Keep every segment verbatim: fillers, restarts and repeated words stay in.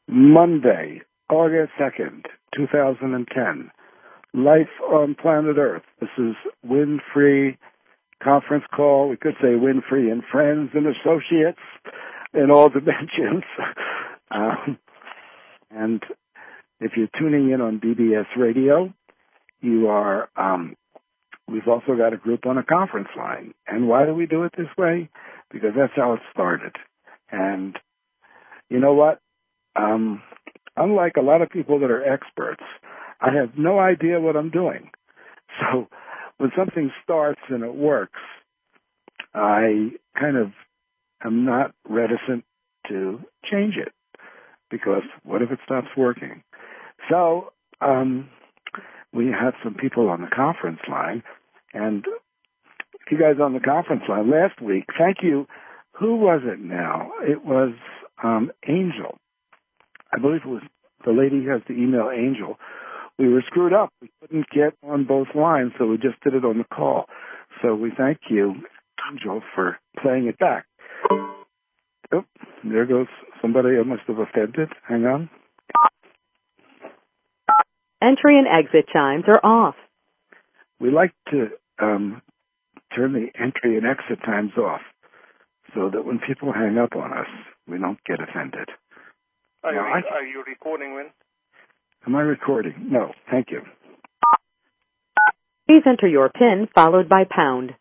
Monday, August second, two thousand ten. Life on planet Earth. This is Win-Free conference call. We could say Win-Free and friends and associates in all dimensions. um, and if you're tuning in on B B S Radio, you are, um, we've also got a group on a conference line. And why do we do it this way? Because that's how it started. And you know what? Um, unlike a lot of people that are experts, I have no idea what I'm doing. So when something starts and it works, I kind of am not reticent to change it, because what if it stops working? So um, we have some people on the conference line, and you guys on the conference line last week, thank you. Who was it now? It was um, Angel. I believe it was the lady who has the email, Angel. We were screwed up. We couldn't get on both lines, so we just did it on the call. So we thank you, Angel, for playing it back. Oh, there goes somebody I must have offended. Hang on. Entry and exit chimes are off. We like to um, turn the entry and exit times off so that when people hang up on us, we don't get offended. Are, now, you, I, are you recording, Win? Am I recording? No, thank you. Please enter your PIN followed by pound.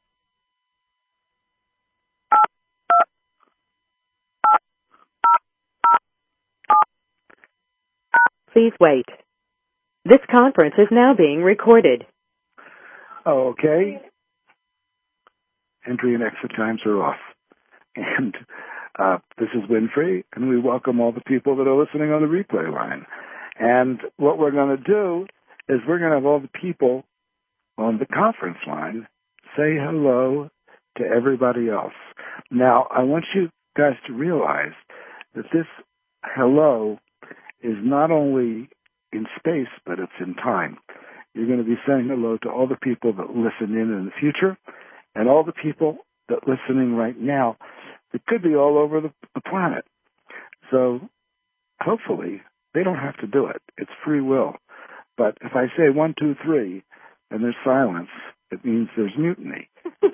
Please wait. This conference is now being recorded. Oh, okay. Entry and exit times are off. And uh, this is Win-Free, and we welcome all the people that are listening on the replay line. And what we're going to do is we're going to have all the people on the conference line say hello to everybody else. Now, I want you guys to realize that this hello is not only in space, but it's in time. You're going to be saying hello to all the people that listen in in the future, and all the people that are listening right now that could be all over the, the planet. So hopefully they don't have to do it. It's free will. But if I say one, two, three, and there's silence, it means there's mutiny.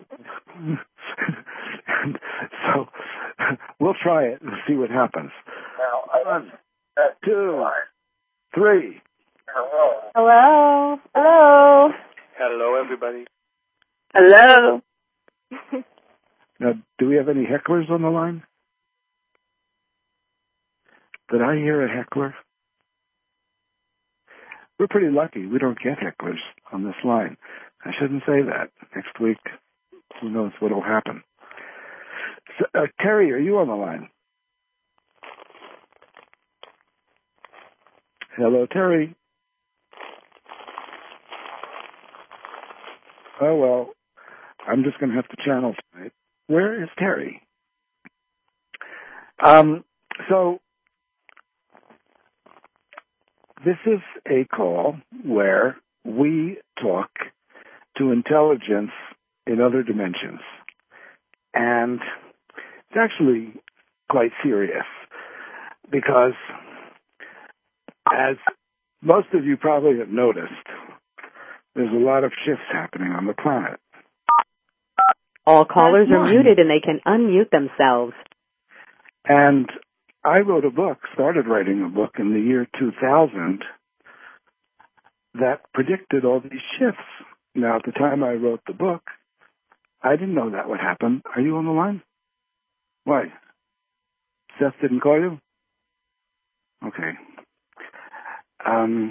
And so we'll try it and see what happens. Now, one, two, three. Hello. Hello. Hello. Hello, everybody. Hello. Now, do we have any hecklers on the line? Did I hear a heckler? We're pretty lucky. We don't get hecklers on this line. I shouldn't say that. Next week, who knows what will happen. So, uh, Terry, are you on the line? Hello, Terry. Oh, well, I'm just going to have to channel tonight. Where is Terry? Um, so this is a call where we talk to intelligence in other dimensions. And it's actually quite serious because, as most of you probably have noticed, there's a lot of shifts happening on the planet. All callers are muted and they can unmute themselves. And I wrote a book, started writing a book in the year two thousand that predicted all these shifts. Now, at the time I wrote the book, I didn't know that would happen. Are you on the line? Why? Seth didn't call you? Okay. Um,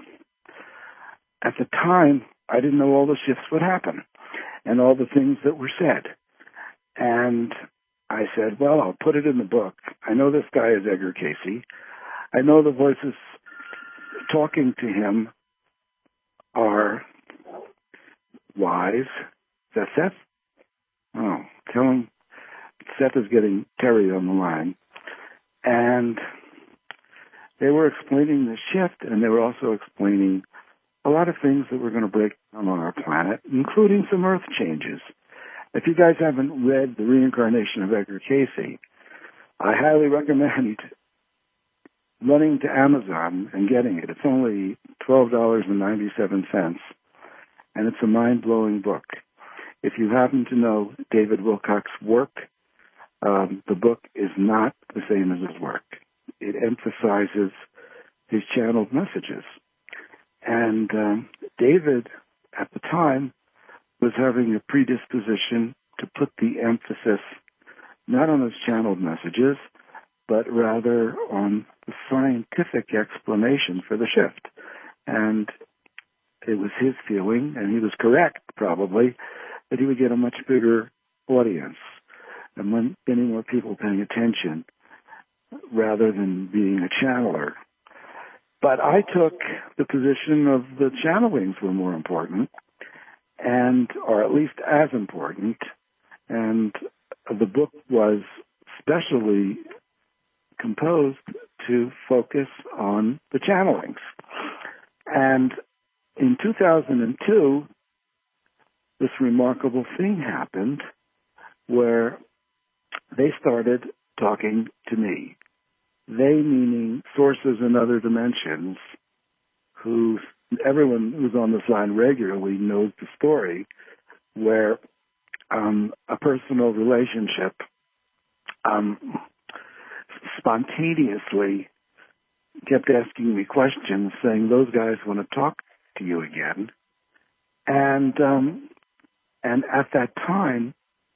at the time, I didn't know all the shifts would happen and all the things that were said. And I said, well, I'll put it in the book. I know this guy is Edgar Cayce. I know the voices talking to him are wise. Is that Seth? Oh, tell him Seth is getting Terry on the line. And they were explaining the shift, and they were also explaining a lot of things that were going to break down on our planet, including some Earth changes. If you guys haven't read The Reincarnation of Edgar Cayce, I highly recommend running to Amazon and getting it. It's only twelve dollars and ninety-seven cents, and it's a mind-blowing book. If you happen to know David Wilcock's work, um, the book is not the same as his work. It emphasizes his channeled messages. And um, David, at the time, was having a predisposition to put the emphasis not on his channeled messages, but rather on the scientific explanation for the shift. And it was his feeling, and he was correct, probably, that he would get a much bigger audience and many more people paying attention rather than being a channeler. But I took the position of the channelings were more important, and or at least as important, and the book was specially composed to focus on the channelings. And in two thousand two, this remarkable thing happened where they started talking to me. They meaning sources in other dimensions, who everyone who's on this line regularly knows the story, where um, a personal relationship um, spontaneously kept asking me questions, saying, those guys want to talk to you again. And um, and at that time,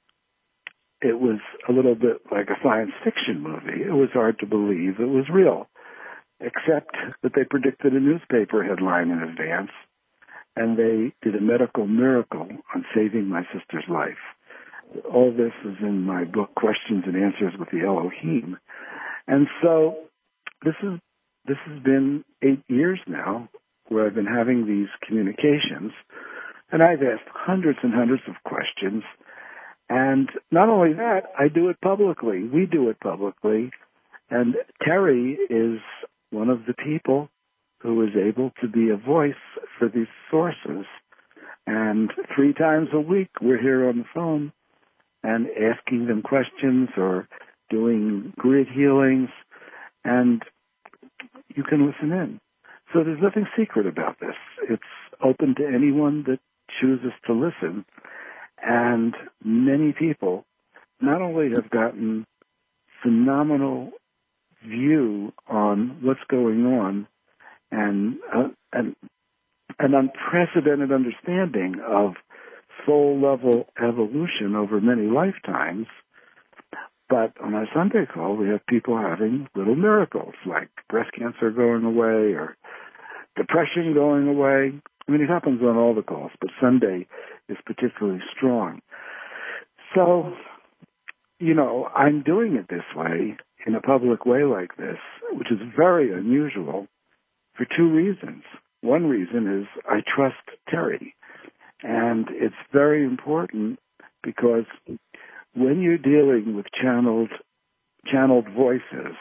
it was a little bit like a science fiction movie. It was hard to believe it was real, except that they predicted a newspaper headline in advance, and they did a medical miracle on saving my sister's life. All this is in my book, Questions and Answers with the Elohim. And so this is this has been eight years now where I've been having these communications, and I've asked hundreds and hundreds of questions. And not only that, I do it publicly. We do it publicly. And Terry is one of the people who is able to be a voice for these sources. And three times a week, we're here on the phone and asking them questions or doing grid healings. And you can listen in. So there's nothing secret about this. It's open to anyone that chooses to listen. And many people not only have gotten phenomenal view on what's going on and, uh, and an unprecedented understanding of soul-level evolution over many lifetimes, but on our Sunday call, we have people having little miracles, like breast cancer going away or depression going away. I mean, it happens on all the calls, but Sunday is particularly strong. So, you know, I'm doing it this way, in a public way like this, which is very unusual for two reasons. One reason is I trust Terry, and it's very important because when you're dealing with channeled channeled voices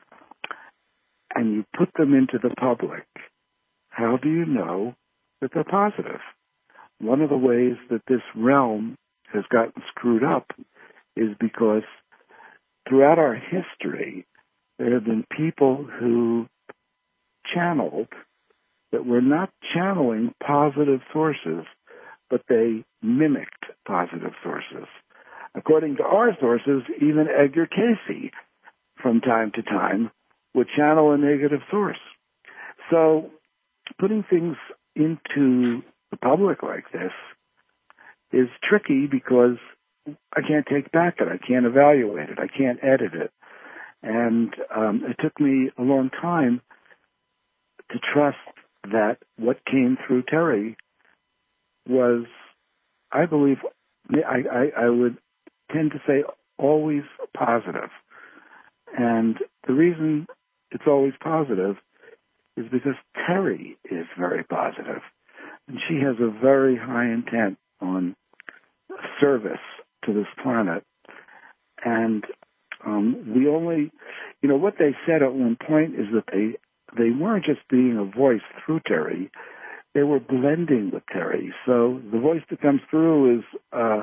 and you put them into the public, how do you know that they're positive? One of the ways that this realm has gotten screwed up is because throughout our history, there have been people who channeled that were not channeling positive sources, but they mimicked positive sources. According to our sources, even Edgar Cayce, from time to time, would channel a negative source. So putting things into the public like this is tricky because I can't take back it. I can't evaluate it. I can't edit it. And um, it took me a long time to trust that what came through Terry was, I believe, I, I, I would tend to say always positive. And the reason it's always positive is because Terry is very positive. And she has a very high intent on service to this planet. And um, we only, you know, what they said at one point is that they they weren't just being a voice through Terry, they were blending with Terry. So the voice that comes through is, uh,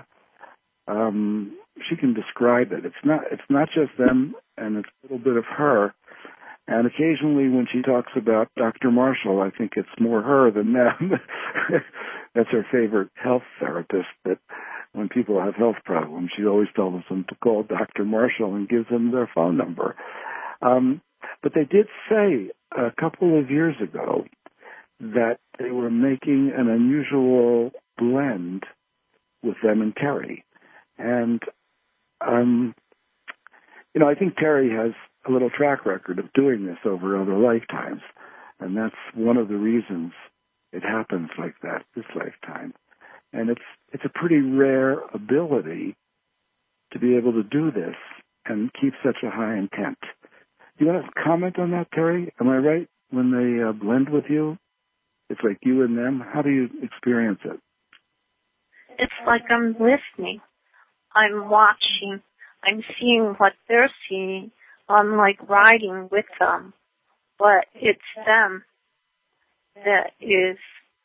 um, she can describe it. It's not it's not just them, and it's a little bit of her. And occasionally when she talks about Doctor Marshall, I think it's more her than them. That's her favorite health therapist, that when people have health problems, she always tells them to call Doctor Marshall and gives them their phone number. Um, but they did say a couple of years ago that they were making an unusual blend with them and Terry. And, um, you know, I think Terry has a little track record of doing this over other lifetimes. And that's one of the reasons it happens like that this lifetime. And it's it's a pretty rare ability to be able to do this and keep such a high intent. Do you want to comment on that, Terry? Am I right? When they uh, blend with you, it's like you and them. How do you experience it? It's like I'm listening. I'm watching. I'm seeing what they're seeing. I'm like riding with them. But it's them that is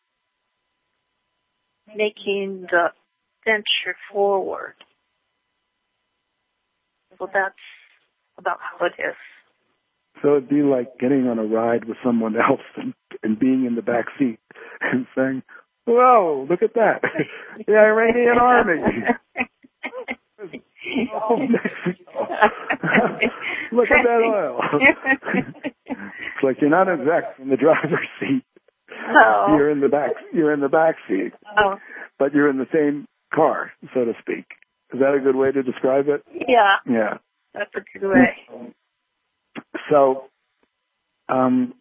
making the venture forward. So that's about how it is. So it'd be like getting on a ride with someone else and, and being in the back seat and saying, "Whoa, look at that. The Iranian army. Oh, Mexico. Look at that oil." It's like you're not exact from the driver's seat. Oh. You're in the back. You're in the back seat, oh. but you're in the same car, so to speak. Is that a good way to describe it? Yeah. Yeah. That's a good way. So, um,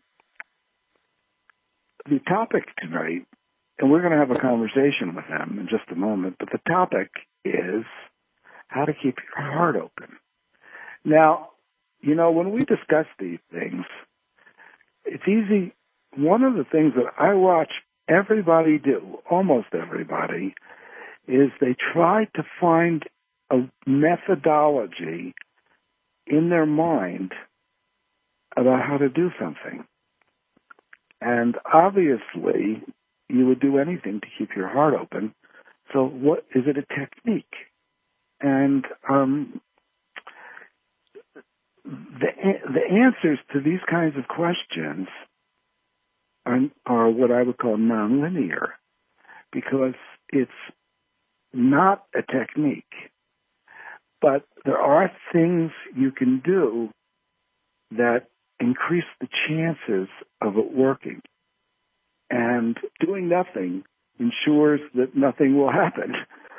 the topic tonight, and we're going to have a conversation with them in just a moment, but the topic is how to keep your heart open. Now, you know, when we discuss these things, it's easy. One of the things that I watch everybody do, almost everybody, is they try to find a methodology in their mind about how to do something. And obviously, you would do anything to keep your heart open. So what is it, a technique? And um, the the answers to these kinds of questions are, are what I would call nonlinear, because it's not a technique. But there are things you can do that increase the chances of it working. And doing nothing ensures that nothing will happen.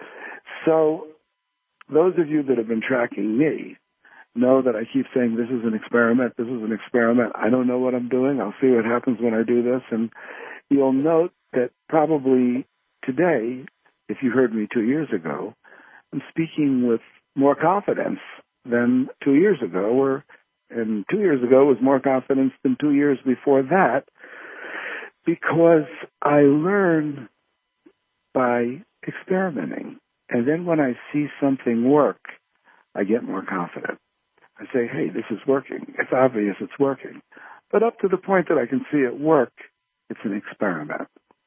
So those of you that have been tracking me know that I keep saying this is an experiment, this is an experiment. I don't know what I'm doing. I'll see what happens when I do this. And you'll note that probably today, if you heard me two years ago, I'm speaking with more confidence than two years ago, or and two years ago was more confidence than two years before that, because I learn by experimenting. And then when I see something work, I get more confident. I say, hey, this is working. It's obvious it's working. But up to the point that I can see it work, it's an experiment.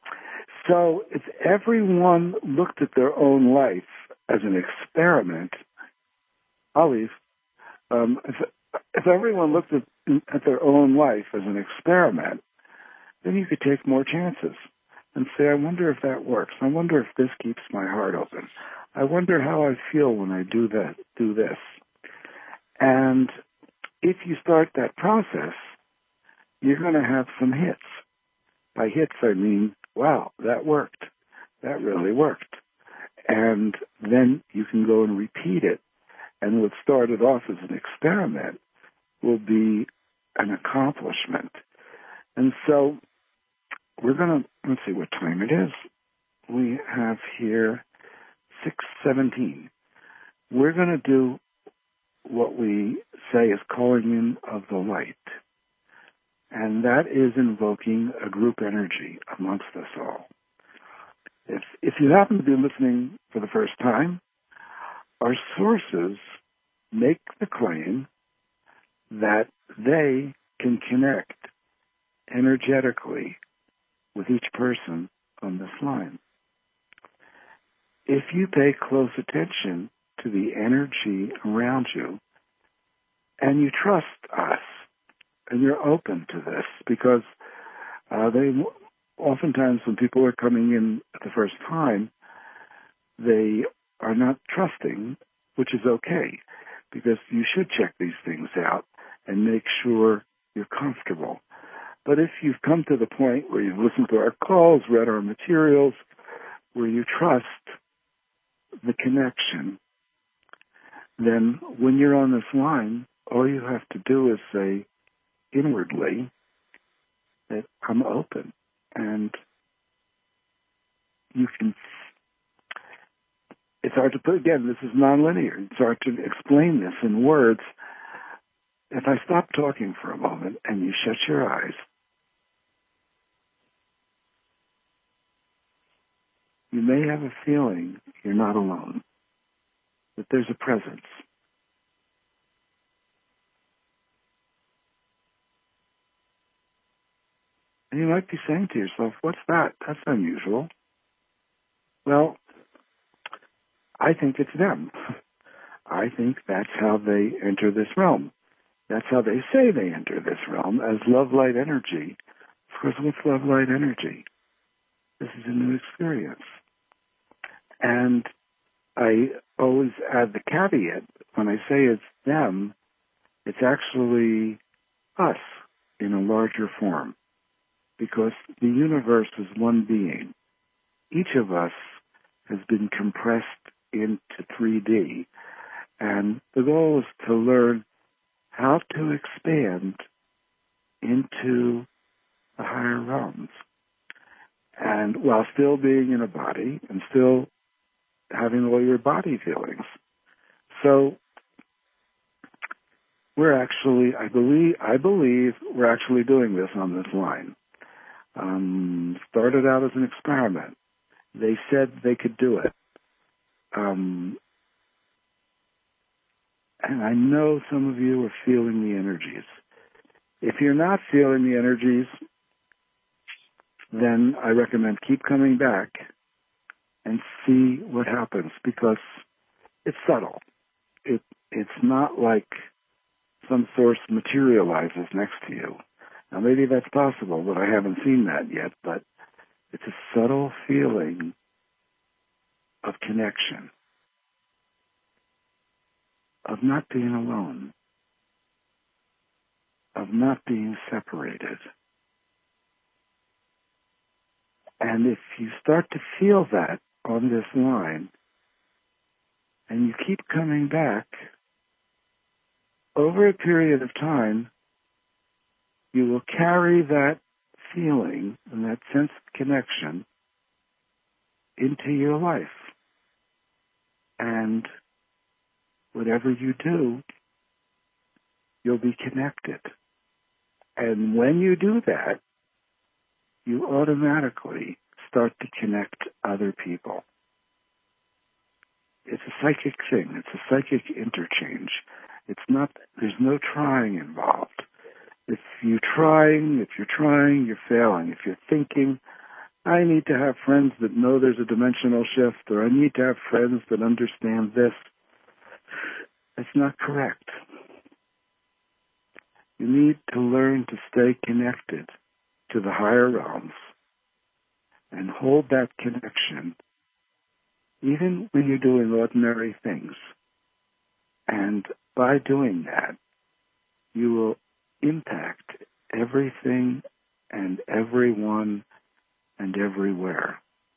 So if everyone looked at their own life as an experiment, I'll leave. Um, if, if everyone looked at, at their own life as an experiment, then you could take more chances and say, I wonder if that works. I wonder if this keeps my heart open. I wonder how I feel when I do that, do this. And if you start that process, you're going to have some hits. By hits, I mean, wow, that worked. That really worked. And then you can go and repeat it. And what started off as an experiment will be an accomplishment. And so we're going to, let's see what time it is. We have here six seventeen. We're going to do what we say is calling in of the light. And that is invoking a group energy amongst us all. If, if you happen to be listening for the first time, our sources make the claim that they can connect energetically with each person on this line. If you pay close attention to the energy around you and you trust us, and you're open to this, because uh, they oftentimes when people are coming in the first time, they are not trusting, which is okay, because you should check these things out and make sure you're comfortable. But if you've come to the point where you've listened to our calls, read our materials, where you trust the connection, then when you're on this line, all you have to do is say inwardly that I'm open. And you can, it's hard to put, again, this is nonlinear. It's hard to explain this in words. If I stop talking for a moment and you shut your eyes, you may have a feeling you're not alone, that there's a presence. And you might be saying to yourself, what's that? That's unusual. Well, I think it's them. I think that's how they enter this realm. That's how they say they enter this realm, as love-light energy. Of course, what's love-light energy? This is a new experience. And I always add the caveat, when I say it's them, it's actually us in a larger form, because the universe is one being. Each of us has been compressed into three D, and the goal is to learn how to expand into the higher realms, and while still being in a body and still having all your body feelings. So we're actually, I believe, I believe we're actually doing this on this line. Um, started out as an experiment. They said they could do it. Um, and I know some of you are feeling the energies. If you're not feeling the energies, then I recommend keep coming back and see what happens, because it's subtle. It it's not like some source materializes next to you. Now maybe that's possible, but I haven't seen that yet. But it's a subtle feeling of connection, of not being alone, of not being separated. And if you start to feel that on this line, and you keep coming back, over a period of time, you will carry that feeling and that sense of connection into your life. And whatever you do, you'll be connected. And when you do that, you automatically start to connect other people. It's a psychic thing. It's a psychic interchange. It's not, there's no trying involved. If you're trying, if you're trying, you're failing. If you're thinking, I need to have friends that know there's a dimensional shift, or I need to have friends that understand this, that's not correct. You need to learn to stay connected to the higher realms and hold that connection even when you're doing ordinary things. And by doing that, you will impact everything and everyone and everywhere.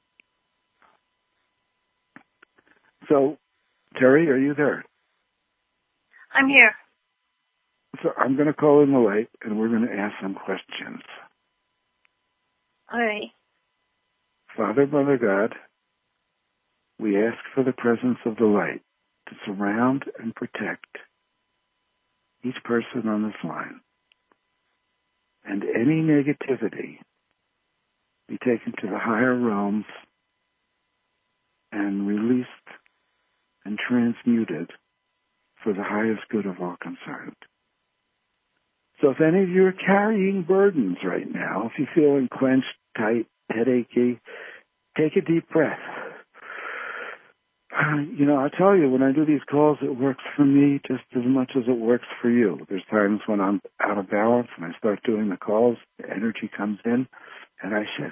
So, Terry, are you there? I'm here. So I'm going to call in the light, and we're going to ask some questions. All right. Father, Mother God, we ask for the presence of the light to surround and protect each person on this line, and any negativity be taken to the higher realms and released and transmuted for the highest good of all concerned. So if any of you are carrying burdens right now, if you're feeling clenched, tight, headachy, take a deep breath. you know, I tell you, when I do these calls, it works for me just as much as it works for you. There's times when I'm out of balance and I start doing the calls, the energy comes in, and I shift.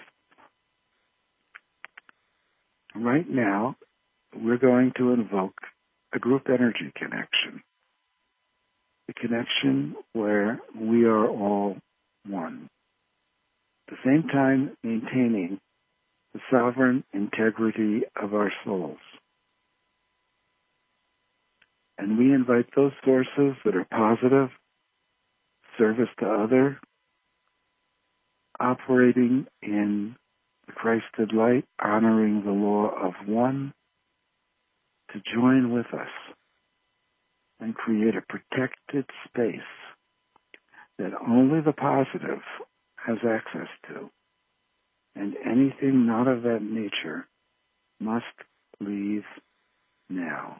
Right now, we're going to invoke a group energy connection, a connection where we are all one, at the same time maintaining the sovereign integrity of our souls. And we invite those sources that are positive, service to other, operating in the Christed light, honoring the law of one, to join with us and create a protected space that only the positive has access to, and anything not of that nature must leave now.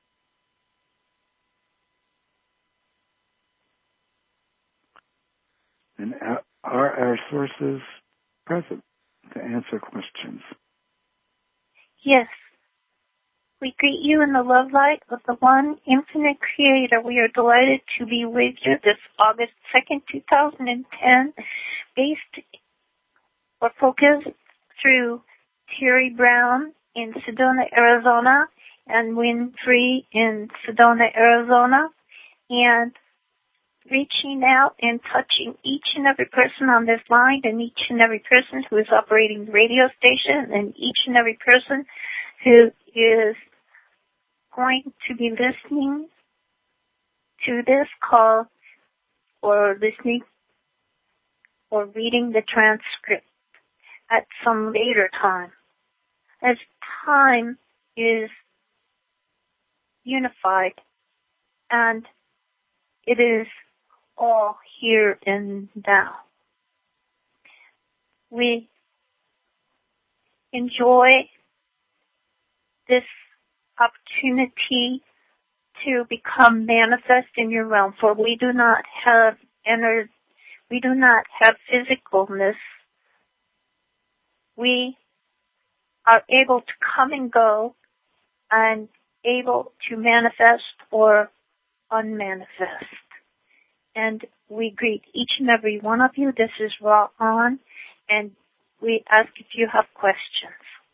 And are our sources present to answer questions? Yes. We greet you in the love light of the one infinite creator. We are delighted to be with you this August second, two thousand ten, based or focused through Terry Brown in Sedona, Arizona, and Winfrey in Sedona, Arizona, and reaching out and touching each and every person on this line and each and every person who is operating the radio station and each and every person who is going to be listening to this call or listening or reading the transcript at some later time. As time is unified and it is all here and now. We enjoy this opportunity to become manifest in your realm, for we do not have ener- we do not have physicalness. We are able to come and go and able to manifest or unmanifest. And we greet each and every one of you. This is Ra On, and we ask if you have questions.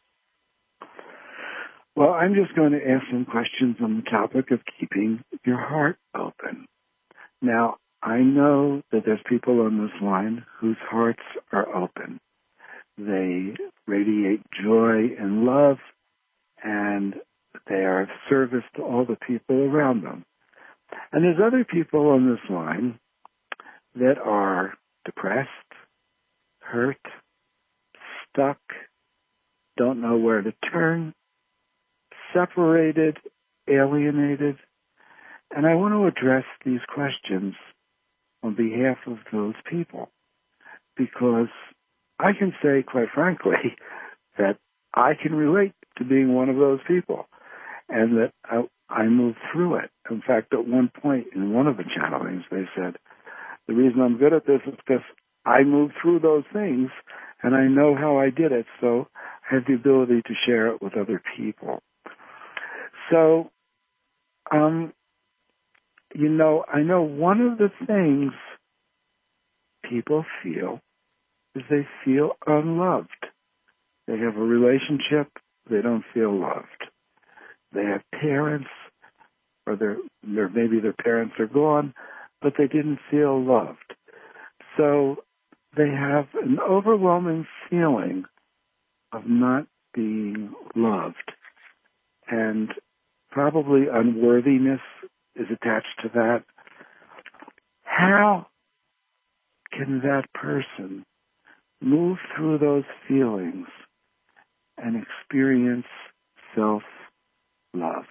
Well, I'm just going to ask some questions on the topic of keeping your heart open. Now, I know that there's people on this line whose hearts are open. They radiate joy and love, and they are of service to all the people around them. And there's other people on this line that are depressed, hurt, stuck, don't know where to turn, separated, alienated. And I want to address these questions on behalf of those people, because I can say, quite frankly, that I can relate to being one of those people, and that I, I moved through it. In fact, at one point in one of the channelings, they said, the reason I'm good at this is because I moved through those things, and I know how I did it, so I have the ability to share it with other people. So, um, you know, I know one of the things people feel is they feel unloved. They have a relationship, they don't feel loved. They have parents, or their, their, maybe their parents are gone, but they didn't feel loved. So they have an overwhelming feeling of not being loved. And probably unworthiness is attached to that. How can that person move through those feelings and experience self-love?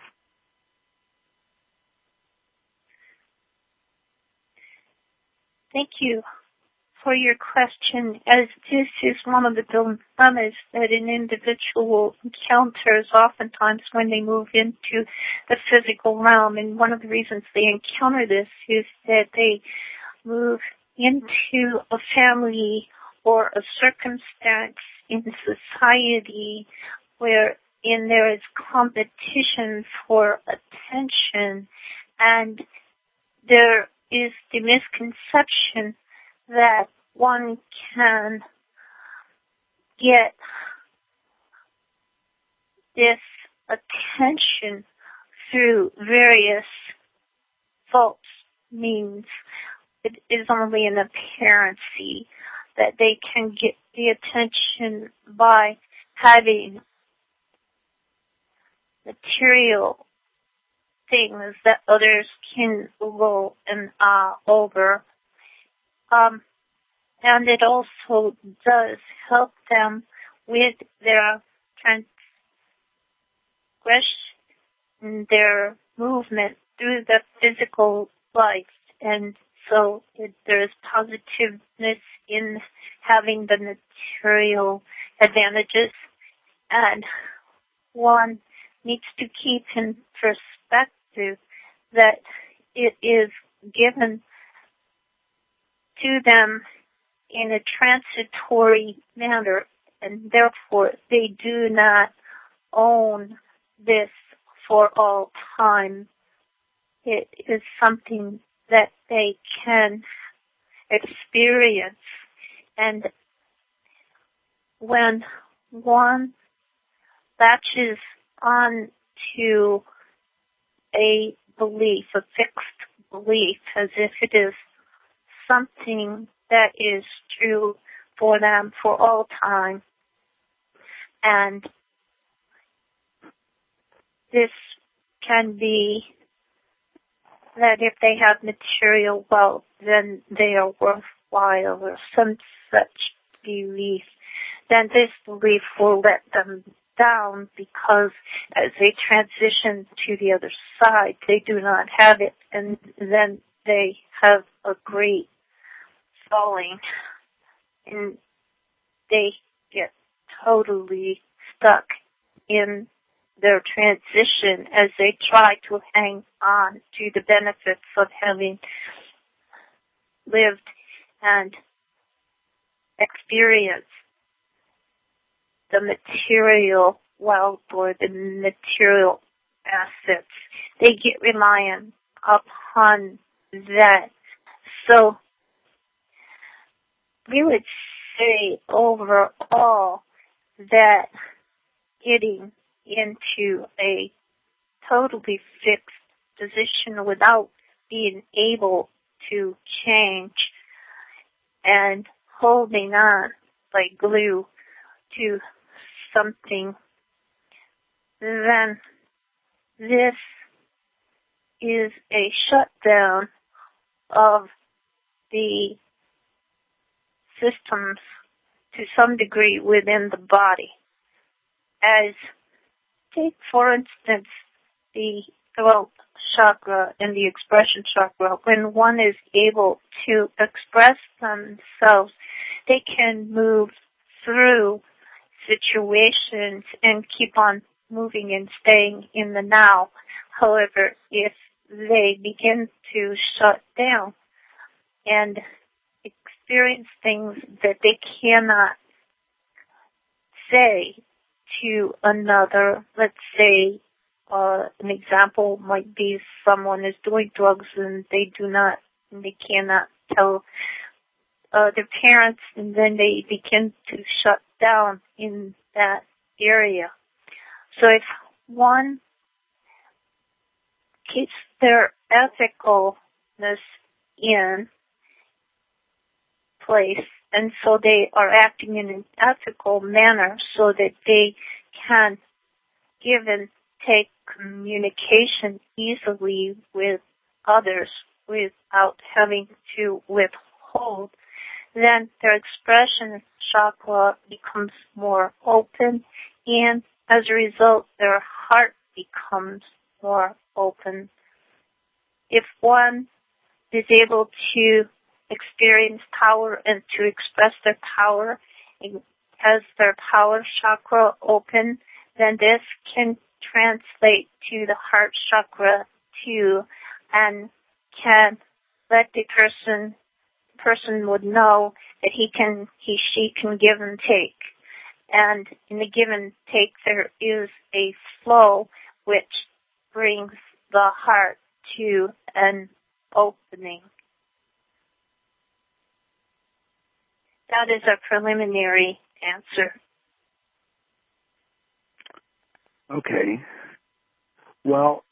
Thank you for your question, as this is one of the dilemmas that an individual encounters oftentimes when they move into the physical realm. And one of the reasons they encounter this is that they move into a family or a circumstance in society where and there is competition for attention, and there is the misconception that one can get this attention through various false means. It is only an appearancy that they can get the attention by having material things that others can roll and ah over. Um, and it also does help them with their transgression, their movement through the physical life. And so it, there is positiveness in having the material advantages. And one needs to keep in perspective that it is given to them in a transitory manner, and therefore they do not own this for all time. It is something that they can experience, and when one latches on to a belief, a fixed belief, as if it is something that is true for them for all time, and this can be that if they have material wealth, then they are worthwhile, or some such belief, then this belief will let them down, because as they transition to the other side, they do not have it, and then they have a great falling, and they get totally stuck in their transition as they try to hang on to the benefits of having lived and experienced the material wealth or the material assets. They get reliant upon that. So we would say overall that getting into a totally fixed position without being able to change and holding on like glue to something, then this is a shutdown of the systems to some degree within the body. As take, for instance, the throat chakra and the expression chakra. When one is able to express themselves, they can move through situations and keep on moving and staying in the now. However, if they begin to shut down and experience things that they cannot say to another, let's say uh, an example might be someone is doing drugs and they do not, and they cannot tell uh, their parents, and then they begin to shut down in that area. So if one keeps their ethicalness in place, and so they are acting in an ethical manner so that they can give and take communication easily with others without having to withhold, then their expression chakra becomes more open, and as a result, their heart becomes more open. If one is able to experience power and to express their power, and has their power chakra open, then this can translate to the heart chakra too, and can let the person person would know that he can he she can give and take, And in the give and take, there is a flow which brings the heart to an opening. That is a preliminary answer. Okay. Well,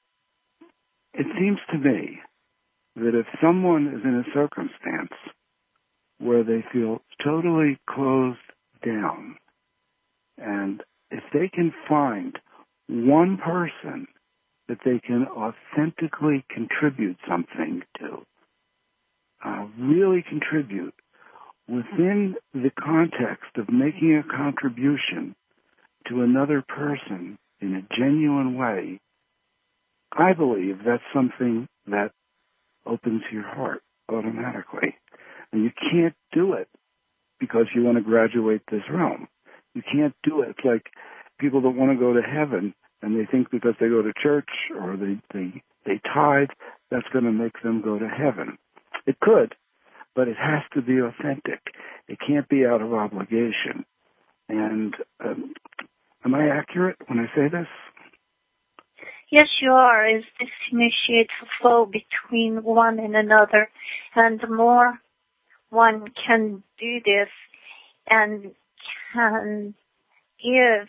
it seems to me that if someone is in a circumstance where they feel totally closed down, and if they can find one person that they can authentically contribute something to, uh, really contribute within the context of making a contribution to another person in a genuine way, I believe that's something that opens your heart automatically. And you can't do it because you want to graduate this realm. You can't do it. It's like people that want to go to heaven and they think because they go to church or they, they, they tithe, that's going to make them go to heaven. It could, but it has to be authentic. It can't be out of obligation. And um, am I accurate when I say this? Yes, you are, as this initiates a flow between one and another. And the more one can do this and can give,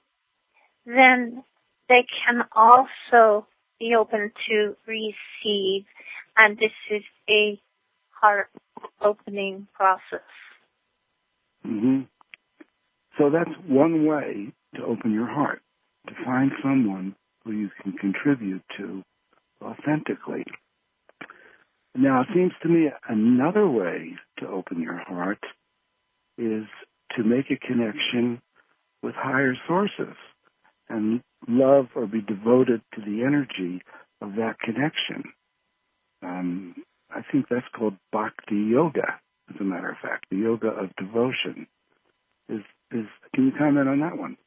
then they can also be open to receive. And this is a heart-opening process. Mm-hmm. So that's one way to open your heart, to find someone who you can contribute to authentically. Now, it seems to me another way to open your heart is to make a connection with higher sources and love or be devoted to the energy of that connection. Um, I think that's called bhakti yoga, as a matter of fact, the yoga of devotion. Is is can you comment on that one?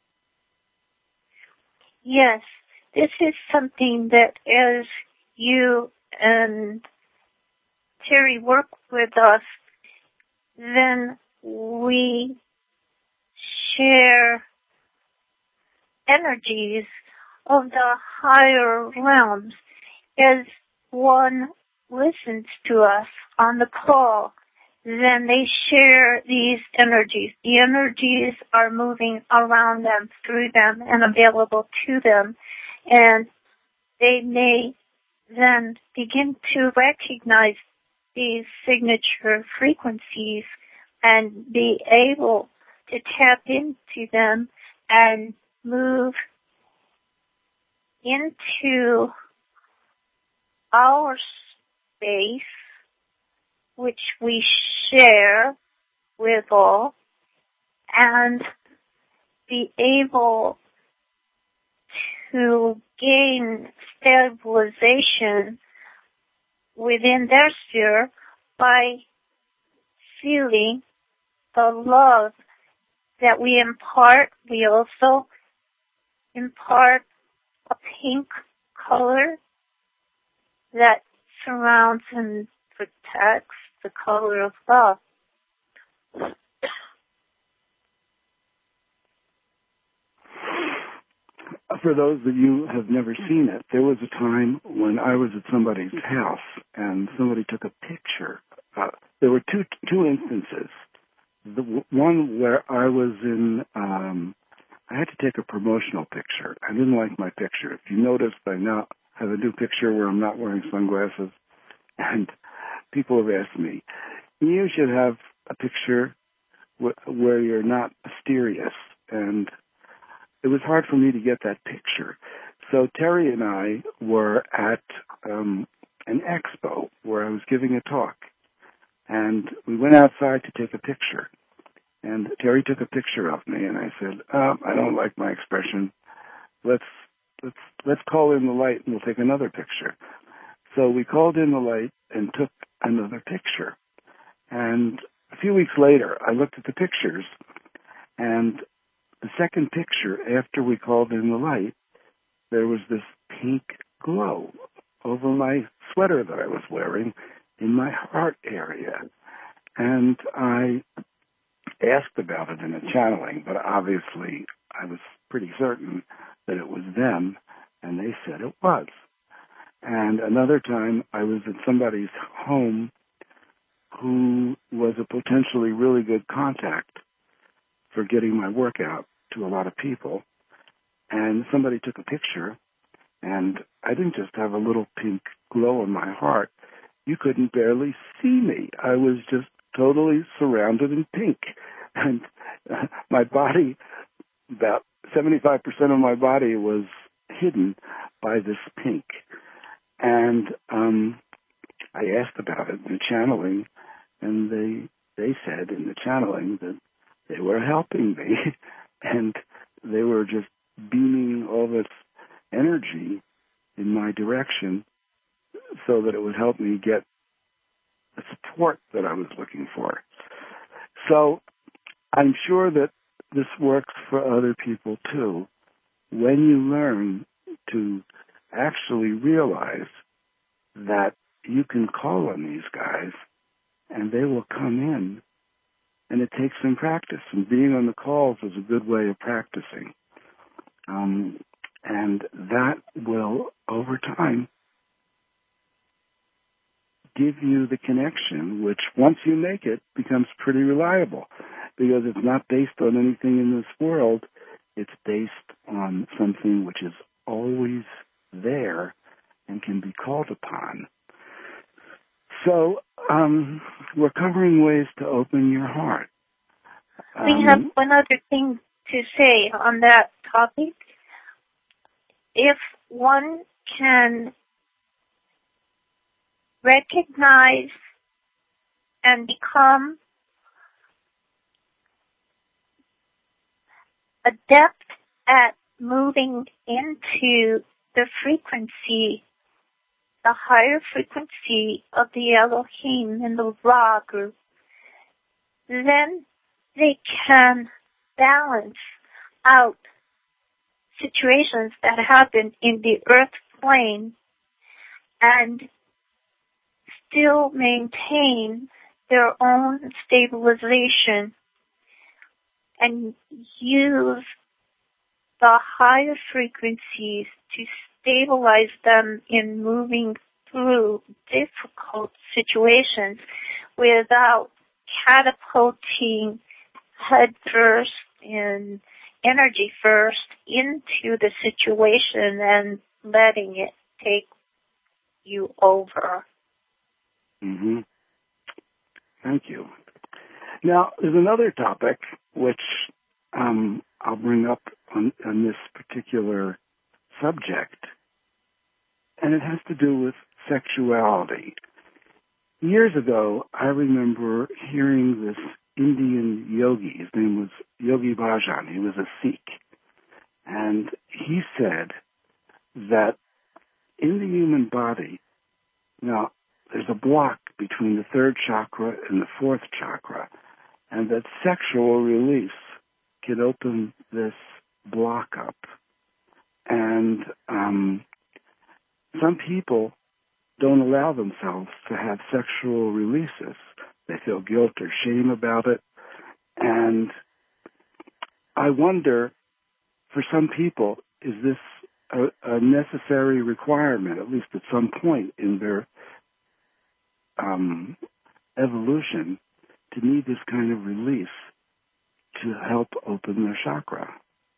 Yes, this is something that as you and Terry work with us, then we share energies of the higher realms. As one listens to us on the call, then they share these energies. The energies are moving around them, through them, and available to them. And they may then begin to recognize these signature frequencies and be able to tap into them and move into our space, which we share with all, and be able to gain stabilization within their sphere by feeling the love that we impart. We also impart a pink color that surrounds and protects the color of love. For those of you who have never seen it, there was a time when I was at somebody's house and somebody took a picture. Uh, there were two two instances. The w- one where I was in, um, I had to take a promotional picture. I didn't like my picture. If you noticed, I now have a new picture where I'm not wearing sunglasses. And people have asked me, you should have a picture w- where you're not mysterious. And it was hard for me to get that picture. So Terry and I were at um, an expo where I was giving a talk. And we went outside to take a picture. And Terry took a picture of me, and I said, oh, I don't like my expression. Let's let's let's call in the light, and we'll take another picture. So we called in the light and took another picture. And a few weeks later, I looked at the pictures, and the second picture, after we called in the light, there was this pink glow over my sweater that I was wearing in my heart area. And I asked about it in a channeling, but obviously I was pretty certain that it was them, and they said it was. And another time I was at somebody's home who was a potentially really good contact for getting my work out to a lot of people. And somebody took a picture, and I didn't just have a little pink glow in my heart. You couldn't barely see me. I was just totally surrounded in pink. And uh, my body, about seventy-five percent of my body was hidden by this pink. And um, I asked about it in channeling, and they they said in the channeling that they were helping me, and they were just beaming all this energy in my direction so that it would help me get the support that I was looking for. So I'm sure that this works for other people too. When you learn to actually realize that you can call on these guys and they will come in, and it takes some practice, and being on the calls is a good way of practicing. Um, and that will, over time, give you the connection, which once you make it, becomes pretty reliable, because it's not based on anything in this world. It's based on something which is always there and can be called upon. So um, we're covering ways to open your heart. We Um, have one other thing to say on that topic. If one can recognize and become adept at moving into the frequency, the higher frequency of the Elohim in the Ra group, then they can balance out situations that happen in the earth plane and still maintain their own stabilization and use the higher frequencies to stabilize them in moving through difficult situations without catapulting head first and energy first into the situation and letting it take you over. Mm-hmm. Thank you. Now, there's another topic which um, I'll bring up on, on this particular subject, and it has to do with sexuality. Years ago, I remember hearing this Indian yogi. His name was Yogi Bhajan. He was a Sikh. And he said that in the human body, now, there's a block between the third chakra and the fourth chakra, and that sexual release can open this block up. And um, some people don't allow themselves to have sexual releases. They feel guilt or shame about it. And I wonder, for some people, is this a, a necessary requirement, at least at some point in their um, evolution, to need this kind of release to help open their chakra?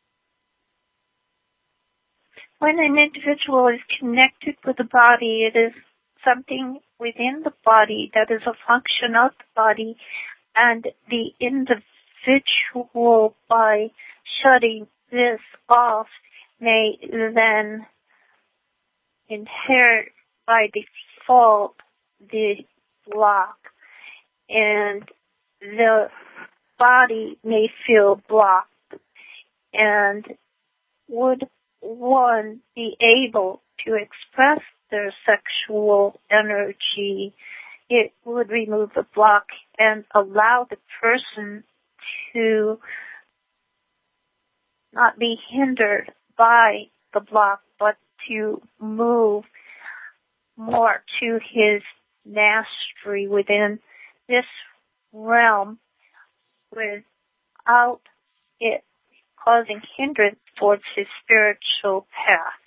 When an individual is connected with the body, it is something within the body that is a function of the body, and the individual, by shutting this off, may then inherit by default the block, and the body may feel blocked. And would one be able to express their sexual energy, it would remove the block and allow the person to not be hindered by the block, but to move more to his mastery within this realm, without it causing hindrance towards his spiritual path.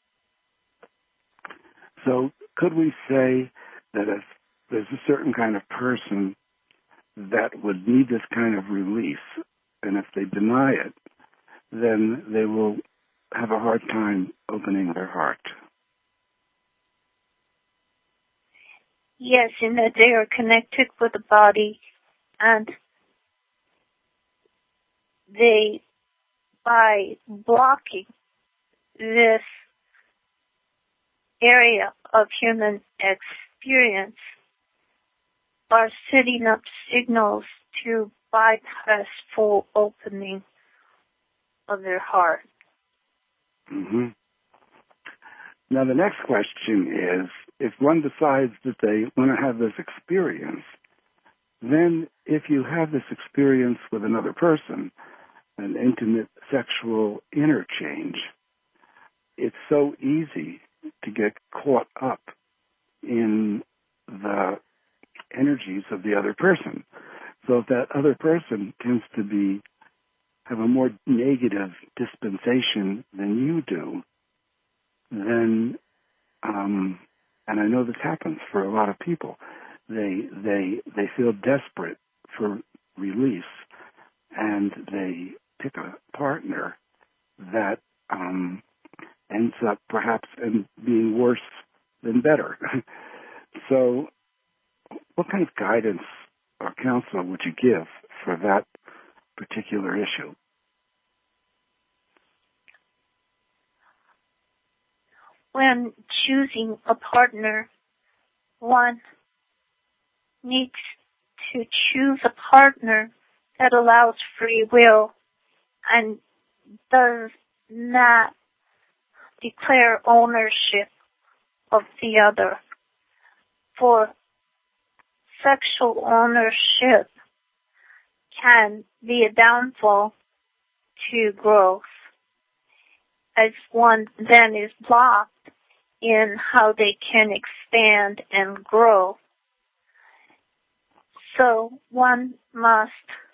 So could we say that if there's a certain kind of person that would need this kind of release, and if they deny it, then they will have a hard time opening their heart? Yes, in that they are connected with the body, and they, by blocking this area of human experience, are setting up signals to bypass full opening of their heart. Mm-hmm. Now the next question is, if one decides that they want to have this experience, then if you have this experience with another person, an intimate sexual interchange, it's so easy to get caught up in the energies of the other person. So if that other person tends to be have a more negative dispensation than you do, then, um, and I know this happens for a lot of people, they they they feel desperate for release, and they pick a partner that um, ends up perhaps in being worse than better. So what kind of guidance or counsel would you give for that particular issue? When choosing a partner, one needs to choose a partner that allows free will and does not declare ownership of the other. For sexual ownership can be a downfall to growth, as one then is blocked in how they can expand and grow. So one must,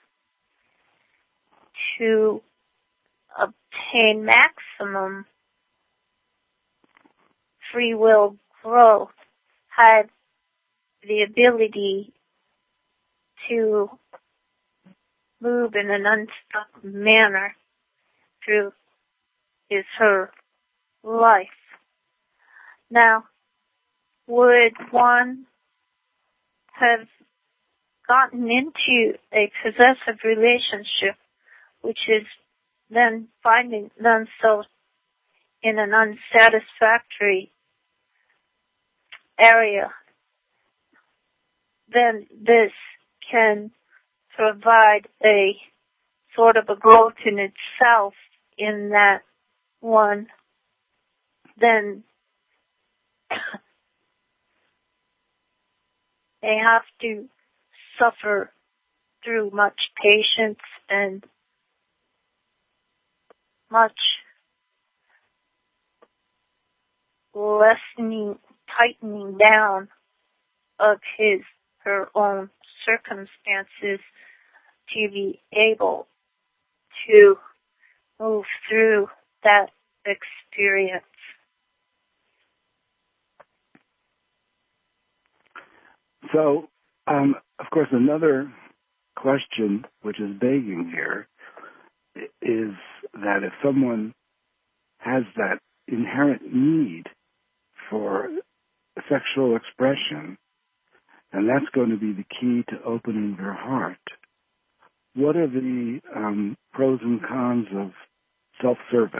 to obtain maximum free will growth, have the ability to move in an unstuck manner through his her life. Now, would one have gotten into a possessive relationship, which is then finding themselves in an unsatisfactory area, then this can provide a sort of a growth in itself, in that one then they have to suffer through much patience and much lessening, tightening down of his, her own circumstances to be able to move through that experience. So, um, of course, another question which is begging here is that if someone has that inherent need for sexual expression, and that's going to be the key to opening their heart, what are the um, pros and cons of self-service?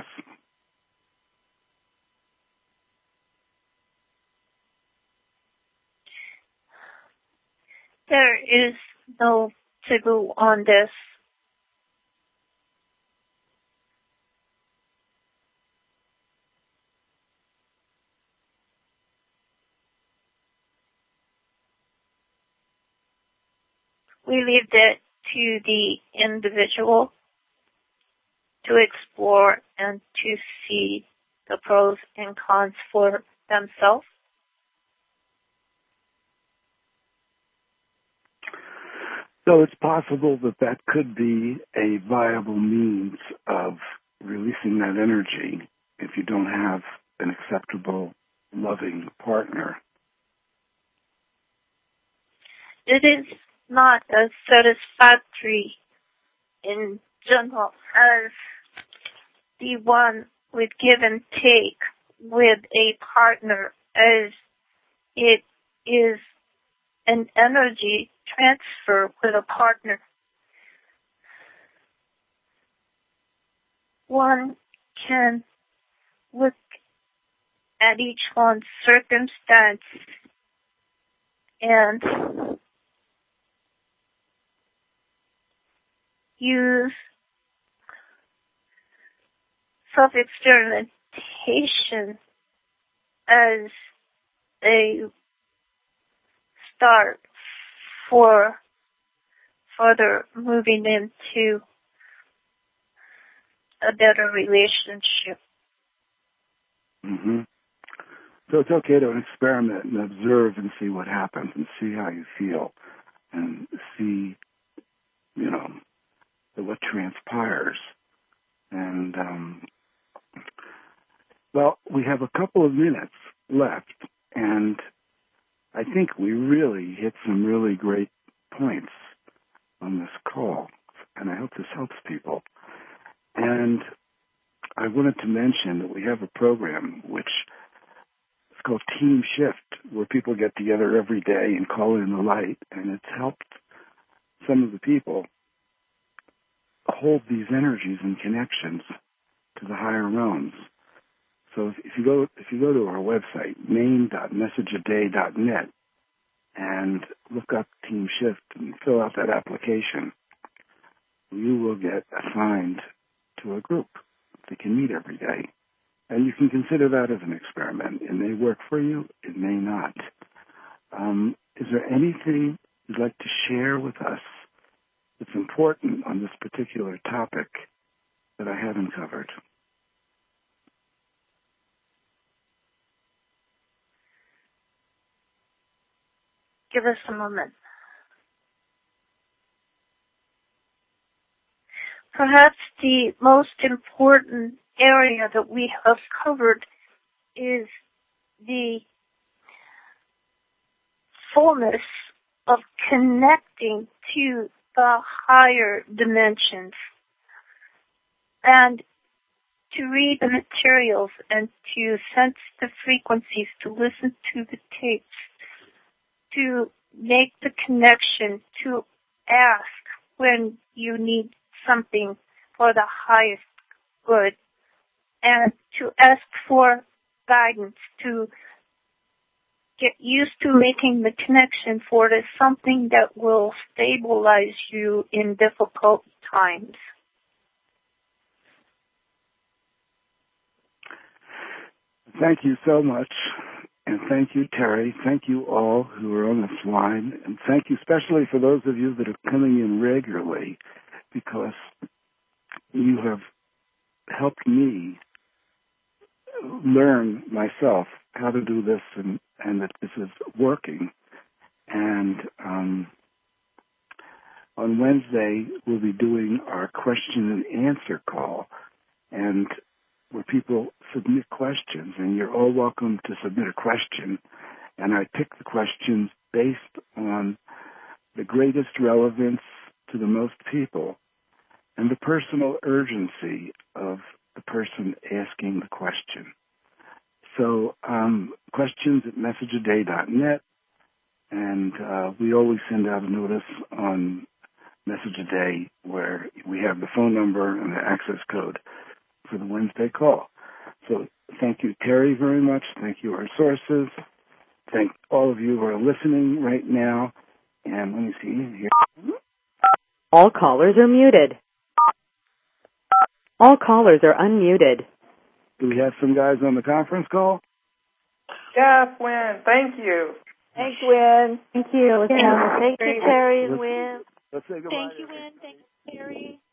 There is no taboo on this. We leave it to the individual to explore and to see the pros and cons for themselves. So it's possible that that could be a viable means of releasing that energy if you don't have an acceptable, loving partner. It is not as satisfactory in general as the one with give and take with a partner as it is an energy transfer with a partner. One can look at each one's circumstance and use self-experimentation as a start for further moving into a better relationship. Mm-hmm. So it's okay to experiment and observe and see what happens and see how you feel and see, you know, what transpires. And, um, well, we have a couple of minutes left, and I think we really hit some really great points on this call, and I hope this helps people. And I wanted to mention that we have a program which is called Team Shift, where people get together every day and call in the light, and it's helped some of the people hold these energies and connections to the higher realms. So if, if you go if you go to our website, main dot message a day dot net, and look up Team Shift and fill out that application, you will get assigned to a group that can meet every day. And you can consider that as an experiment. It may work for you, it may not. Um, is there anything you'd like to share with us that's important on this particular topic that I haven't covered? Give us a moment. Perhaps the most important area that we have covered is the fullness of connecting to the higher dimensions, and to read the materials and to sense the frequencies, to listen to the tapes, to make the connection, to ask when you need something for the highest good, and to ask for guidance, to get used to making the connection, for it is something that will stabilize you in difficult times. Thank you so much. And thank you, Terry. Thank you all who are on this line. And thank you especially for those of you that are coming in regularly, because you have helped me learn myself how to do this, and, and that this is working. And um, on Wednesday, we'll be doing our question and answer call, and where people submit questions, and you're all welcome to submit a question. And I pick the questions based on the greatest relevance to the most people and the personal urgency of the person asking the question. So um, questions at message a day dot net, and uh, we always send out a notice on Message a Day where we have the phone number and the access code for the Wednesday call. So thank you, Terry, very much. Thank you, our sources. Thank all of you who are listening right now. And let me see here. All callers are muted. All callers are unmuted. Do we have some guys on the conference call? Yes, Wynn. Thank you. Thanks, Wynn. Thank you. Yeah. Thank you, Terry and Let's, Wynn. let's say goodbye. Thank you, Wynn. Thank you, Terry.